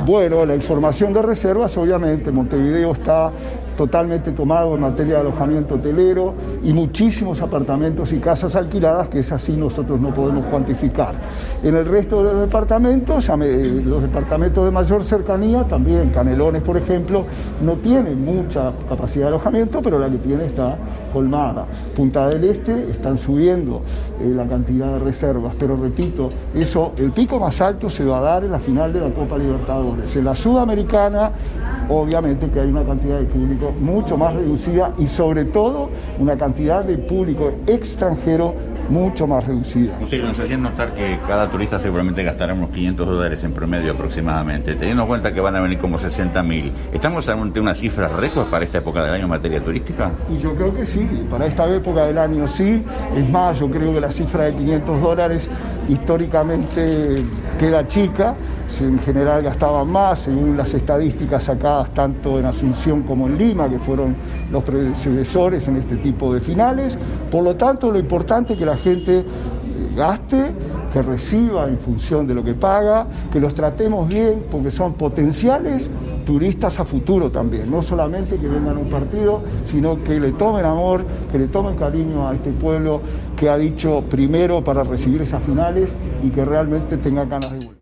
Bueno, la información de reservas, obviamente, Montevideo está totalmente tomado en materia de alojamiento hotelero y muchísimos apartamentos y casas alquiladas que es así nosotros no podemos cuantificar. En el resto de los departamentos de mayor cercanía también, Canelones por ejemplo, no tienen mucha capacidad de alojamiento, pero la que tiene está colmada. Punta del Este están subiendo la cantidad de reservas, pero repito, el pico más alto se va a dar en la final de la Copa Libertadores. En la Sudamericana, obviamente que hay una cantidad de público mucho más reducida y sobre todo una cantidad de público extranjero mucho más reducida. Sí, nos hacían notar que cada turista seguramente gastará unos $500 en promedio aproximadamente, teniendo en cuenta que van a venir como 60.000. ¿Estamos ante una cifra récord para esta época del año en materia turística? Y yo creo que sí, para esta época del año sí. Es más, yo creo que la cifra de $500 históricamente queda chica. En general gastaban más, según las estadísticas sacadas tanto en Asunción como en Lima, que fueron los predecesores en este tipo de finales. Por lo tanto, lo importante es que la gente gaste, que reciba en función de lo que paga, que los tratemos bien, porque son potenciales turistas a futuro también, no solamente que vengan a un partido, sino que le tomen amor, que le tomen cariño a este pueblo que ha dicho primero para recibir esas finales y que realmente tengan ganas de volver.